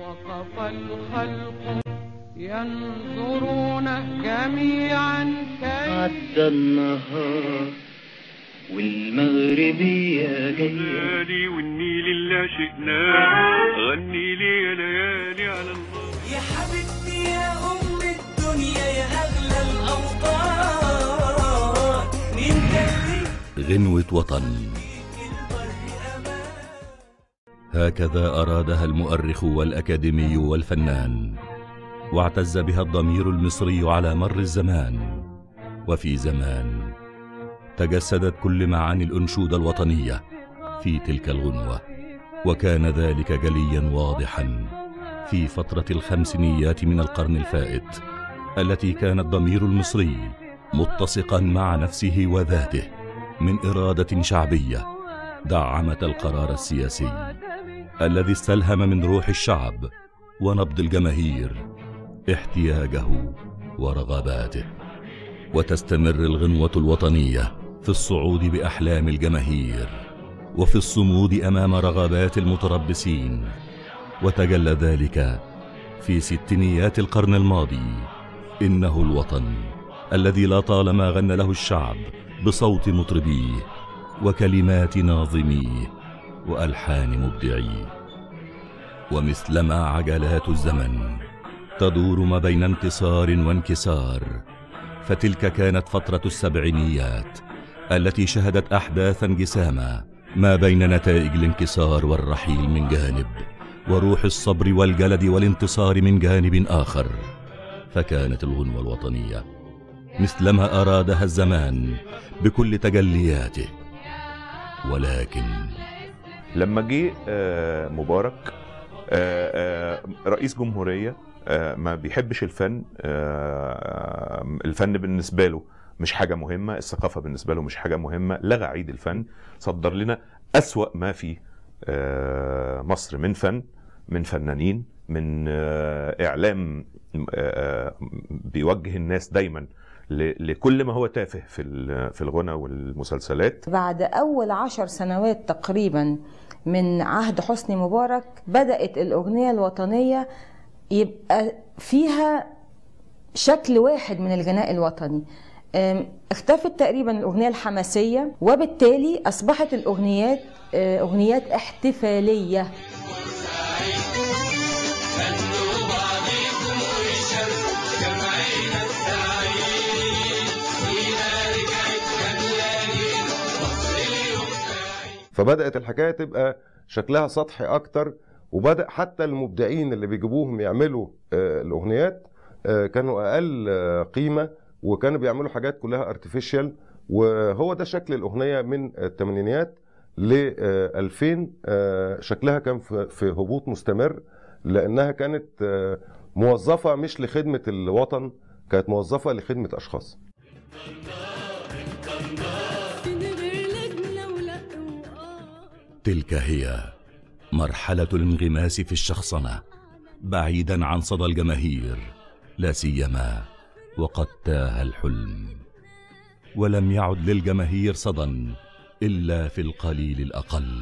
وقف الخلق ينظرون جميعا كيف عدى النهار والمغربية جاية والنيل اللي عشقناه غني لي يا ليالي على الله. يا حبيبتي يا أم الدنيا يا أغلى الأوطان من قلبي غنوة وطن. هكذا أرادها المؤرخ والأكاديمي والفنان، واعتز بها الضمير المصري على مر الزمان. وفي زمان تجسدت كل معاني الأنشودة الوطنية في تلك الغنوة، وكان ذلك جليا واضحا في فترة الخمسينيات من القرن الفائت، التي كان الضمير المصري متسقا مع نفسه وذاته من إرادة شعبية دعمت القرار السياسي الذي استلهم من روح الشعب ونبض الجماهير احتياجه ورغباته. وتستمر الغنوة الوطنية في الصعود بأحلام الجماهير وفي الصمود أمام رغبات المتربصين، وتجلى ذلك في ستينيات القرن الماضي. إنه الوطن الذي لا طالما غنى له الشعب بصوت مطربيه وكلمات ناظميه وألحان مبدعيه. ومثلما عجلات الزمن تدور ما بين انتصار وانكسار، فتلك كانت فترة السبعينيات التي شهدت أحداثا جسامة ما بين نتائج الانكسار والرحيل من جانب، وروح الصبر والجلد والانتصار من جانب آخر. فكانت الغنوة الوطنية مثلما أرادها الزمان بكل تجلياته. ولكن لما جه مبارك رئيس جمهورية ما بيحبش الفن، الفن بالنسبة له مش حاجة مهمة، الثقافة بالنسبة له مش حاجة مهمة، لغى عيد الفن، صدر لنا أسوأ ما في مصر من فن، من فنانين، من إعلام بيوجه الناس دايما لكل ما هو تافه في الغنى والمسلسلات. بعد أول 10 سنوات تقريبا من عهد حسني مبارك بدأت الأغنية الوطنية يبقى فيها شكل واحد من الغناء الوطني. اختفت تقريبا الأغنية الحماسية، وبالتالي أصبحت الأغنيات أغنيات احتفالية. فبدأت الحكاية تبقى شكلها سطحي أكتر، وبدأ حتى المبدعين اللي بيجيبوهم يعملوا الأغنيات كانوا أقل قيمة، وكانوا بيعملوا حاجات كلها ارتفيشال. وهو ده شكل الأغنية من الثمانينيات ل 2000. شكلها كان في هبوط مستمر، لأنها كانت موظفة مش لخدمة الوطن، كانت موظفة لخدمة أشخاص. تلك هي مرحلة الانغماس في الشخصنة بعيدا عن صدى الجماهير، لا سيما وقد تاه الحلم، ولم يعد للجماهير صدى إلا في القليل الأقل.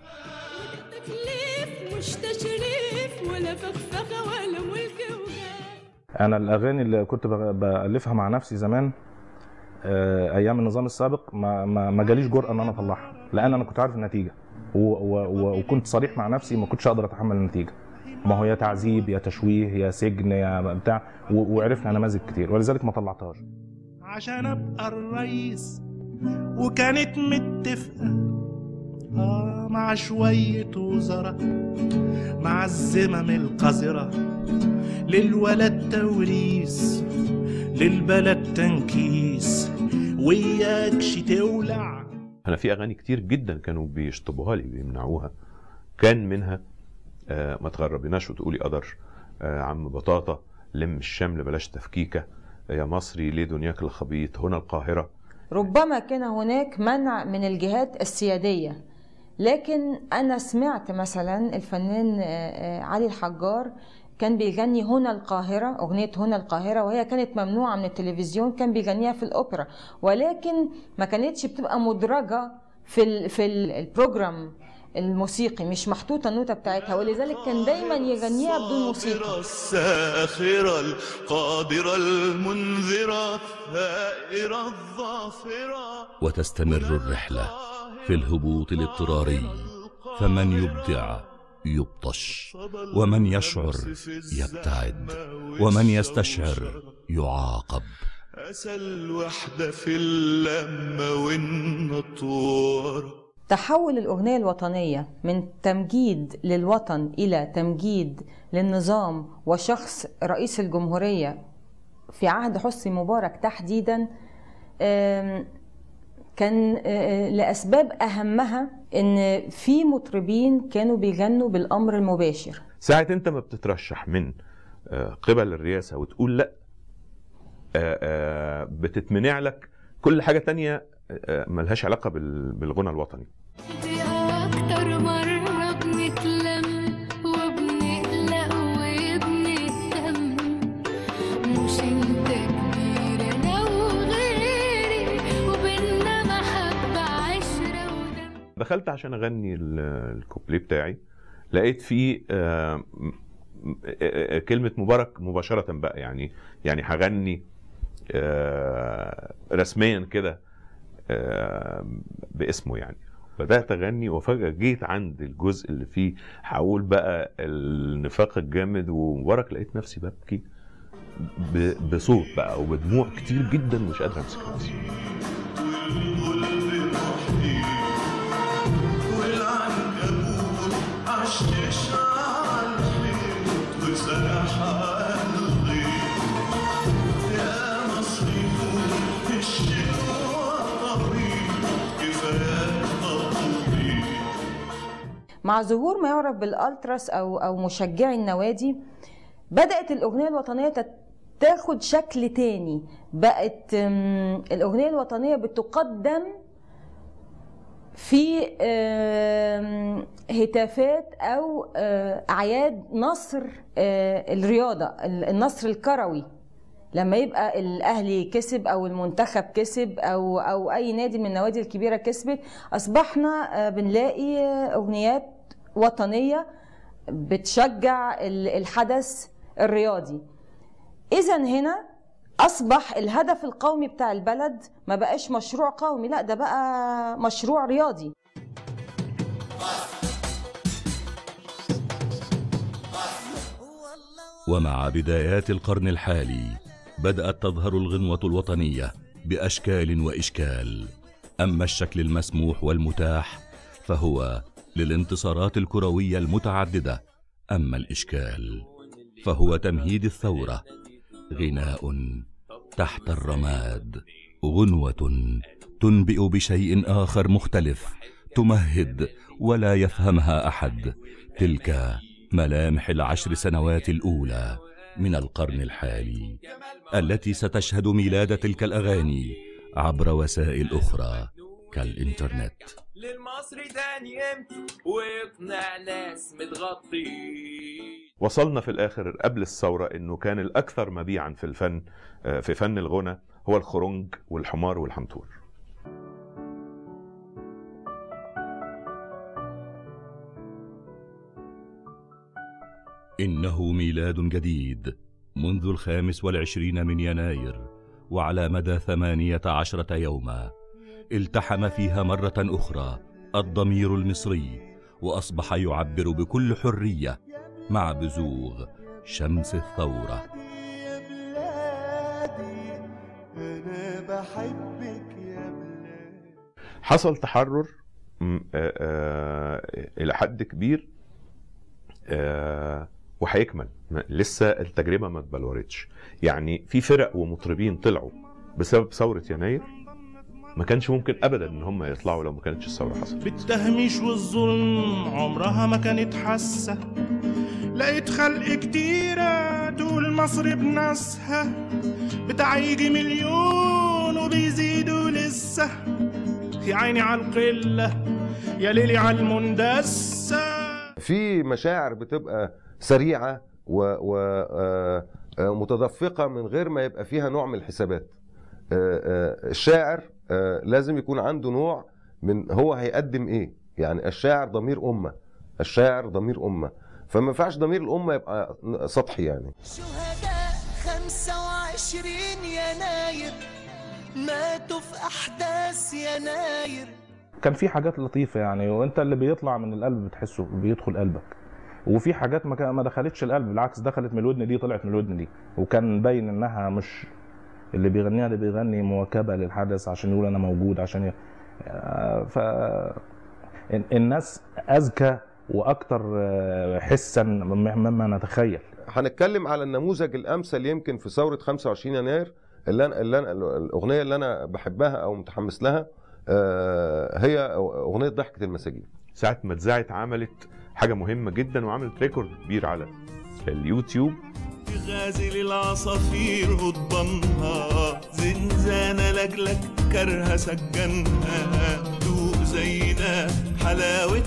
مش تشريف ولا فخفخة ولا ملك وجاه. أنا الأغاني اللي كنت بألفها مع نفسي زمان أيام النظام السابق ما جاليش جرأة إن أنا أطلعها، لأن أنا كنت عارف النتيجة وكنت صريح مع نفسي، ما كنتش أقدر أتحمل النتيجة. ما هو يا تعذيب يا تشويه يا سجن يا بتاع، وعرفنا نماذج كتير، ولذلك ما طلعتهاش. عشان أبقى الرئيس وكانت متفقة مع شوية وزراء مع الزمم القذرة، للولد توريث للبلد تنكيس وياكش تولع. أنا في أغاني كتير جدا كانوا بيشطبوها لي بيمنعوها، كان منها ما تغربناش وتقولي قدر، عم بطاطا، لم الشمل بلاش تفكيكة، يا مصري ليه دنياك الخبيط، هنا القاهرة. ربما كان هناك منع من الجهات السيادية، لكن أنا سمعت مثلا الفنان علي الحجار كان بيغني هنا القاهرة، أغنية هنا القاهرة، وهي كانت ممنوعة من التلفزيون، كان بيغنيها في الأوبرا، ولكن ما كانتش بتبقى مدرجة في البروجرام الموسيقي، مش محطوطة النوتة بتاعتها، ولذلك كان دايما يغنيها بدون موسيقى. الساخرة القادرة المنذرة الثائرة الظافرة. وتستمر الرحلة في الهبوط الاضطراري، فمن يبدع يبطش، ومن يشعر يبتعد، ومن يستشعر يعاقب. أسى الوحدة في اللمة والنطور. تحول الأغنية الوطنية من تمجيد للوطن إلى تمجيد للنظام وشخص رئيس الجمهورية في عهد حسني مبارك تحديدا، كان لأسباب أهمها إن في مطربين كانوا بيغنوا بالأمر المباشر. ساعة أنت ما بتترشح من قبل الرئاسة وتقول لأ، بتتمنع لك كل حاجة تانية ملهاش علاقة بالغنى الوطني. أكتر مرة بنتلم وبنقلق وبنهتم، مش انت كبير انا وغيري وبيننا محبة عشرة ودم. دخلت عشان اغني الكوبليه بتاعي، لقيت فيه كلمة مبارك مباشرة بقى، يعني هغني رسميا كده باسمه. يعني بدأت أغني، وفجأة جيت عند الجزء اللي فيه هقول بقى النفاق الجامد ومبارك، لقيت نفسي ببكي بصوت بقى وبدموع كتير جدا، مش قادر أمسك نفسي. مع ظهور ما يعرف بالالتراس او مشجعي النوادي، بدأت الأغنية الوطنية تاخد شكل تاني. بقت الأغنية الوطنية بتقدم في هتافات أو أعياد نصر الرياضة، النصر الكروي، لما يبقى الأهلي كسب أو المنتخب كسب أو أي نادي من النوادي الكبيرة كسبت، أصبحنا بنلاقي أغنيات وطنية بتشجع الحدث الرياضي. إذن هنا أصبح الهدف القومي بتاع البلد ما بقاش مشروع قومي، لا ده بقى مشروع رياضي. ومع بدايات القرن الحالي بدأت تظهر الغنوة الوطنية بأشكال وإشكال. أما الشكل المسموح والمتاح فهو للانتصارات الكروية المتعددة، أما الإشكال فهو تمهيد الثورة، غناء تحت الرماد، غنوة تنبئ بشيء آخر مختلف، تمهد ولا يفهمها أحد تلك ملامح ال10 سنوات الأولى من القرن الحالي، التي ستشهد ميلاد تلك الأغاني عبر وسائل أخرى كالإنترنت. للمصري تاني امتى واقنع ناس متغطي. وصلنا في الآخر قبل الثورة إنه كان الأكثر مبيعا في الفن، في فن الغنى، هو الخرنج والحمار والحنطور. إنه ميلاد جديد منذ 25 من يناير، وعلى مدى 18 يوما التحم فيها مرة أخرى الضمير المصري، وأصبح يعبر بكل حرية مع بزوغ شمس الثورة. حصل تحرر إلى حد كبير، وهيكمل، لسه التجربة ما اتبلورتش. يعني في فرق ومطربين طلعوا بسبب ثورة يناير ما كانش ممكن ابدا ان هم يطلعوا لو ما كانتش الثوره حصلت. بالتهميش والظلم عمرها ما كانت حاسه، لقيت خلق كتيره تقول مصر بناسها، بتاع يجي 1,000,000 وبيزيدوا لسه، يا عيني على القله يا ليلي على المندسه. في مشاعر بتبقى سريعه ومتدفقه من غير ما يبقى فيها نوع من الحسابات. الشاعر لازم يكون عنده نوع من هو هيقدم ايه، يعني الشاعر ضمير أمة، الشاعر ضمير أمة، فما ينفعش ضمير الأمة يبقى سطحي يعني. شهداء 25 يناير ماتوا في أحداث يناير. كان في حاجات لطيفة يعني، وانت اللي بيطلع من القلب بتحسه بيدخل قلبك، وفي حاجات ما دخلتش القلب، بالعكس دخلت من الودن دي طلعت من الودن دي، وكان باين انها مش اللي بيغنيها، اللي بيغني مواكبة للحدث عشان يقول انا موجود، عشان الناس اذكى واكتر حسا مما نتخيل. هنتكلم على النموذج الامثل يمكن في ثورة 25 يناير اللي أنا الاغنية اللي انا بحبها او متحمس لها هي اغنية ضحكة المساجين. ساعة ما اتذاعت عملت حاجة مهمة جدا وعملت ريكورد كبير على اليوتيوب. غازل العصافير قضبانها زنزانة لجلك كرها سجنها دوق زينا حلاوة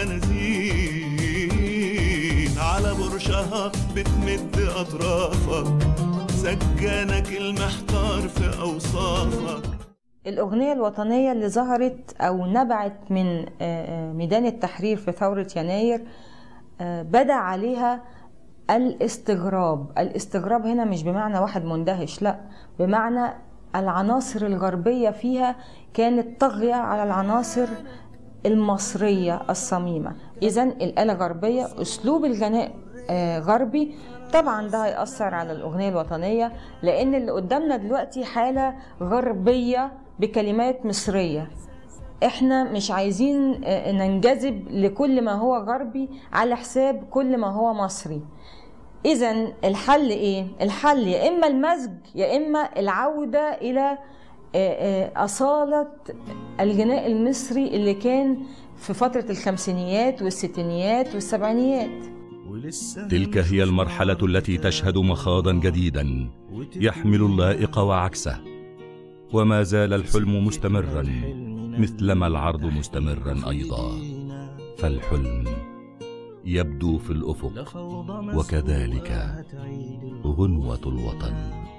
الزنازين على برشها بتمد أطرافك سجانك المحتار في أوصافك. الأغنية الوطنية اللي ظهرت أو نبعت من ميدان التحرير في ثورة يناير بدأ عليها الاستغراب. الاستغراب هنا مش بمعنى واحد مندهش، لا، بمعنى العناصر الغربية فيها كانت طاغية على العناصر المصرية الصميمة. إذن الآلة غربية، أسلوب الغناء غربي، طبعا ده هيأثر على الأغنية الوطنية، لأن اللي قدامنا دلوقتي حالة غربية بكلمات مصرية. احنا مش عايزين ننجذب لكل ما هو غربي على حساب كل ما هو مصري. إذن الحل إيه؟ الحل يا إما المزج يا إما العودة إلى أصالة الغناء المصري اللي كان في فترة الخمسينيات والستينيات والسبعينيات. تلك هي المرحلة التي تشهد مخاضا جديدا يحمل اللائق وعكسه، وما زال الحلم مستمرا مثلما العرض مستمرا أيضا، فالحلم يبدو في الأفق وكذلك غنوة الوطن.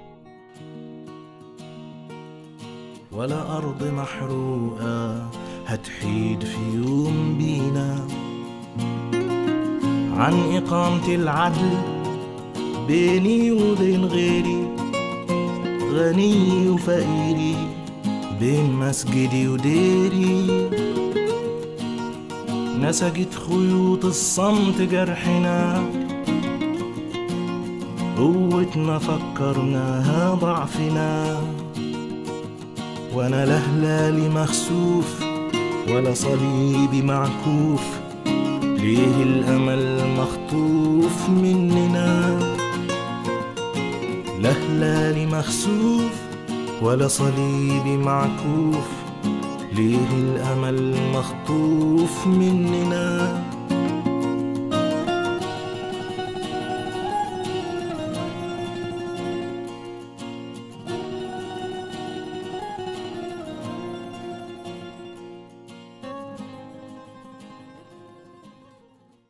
ولا أرض محروقة هتحيد في يوم بينا عن إقامة العدل بيني وبين غيري، غني وفقيري، بين مسجدي وديري. نسجت خيوط الصمت جرحنا، قوتنا فكرناها ضعفنا، وانا لا هلالي مخسوف ولا صليبي معكوف، ليه الامل مخطوف مننا. لا هلالي مخسوف ولا صليبي معكوف، ليه الأمل مخطوف مننا.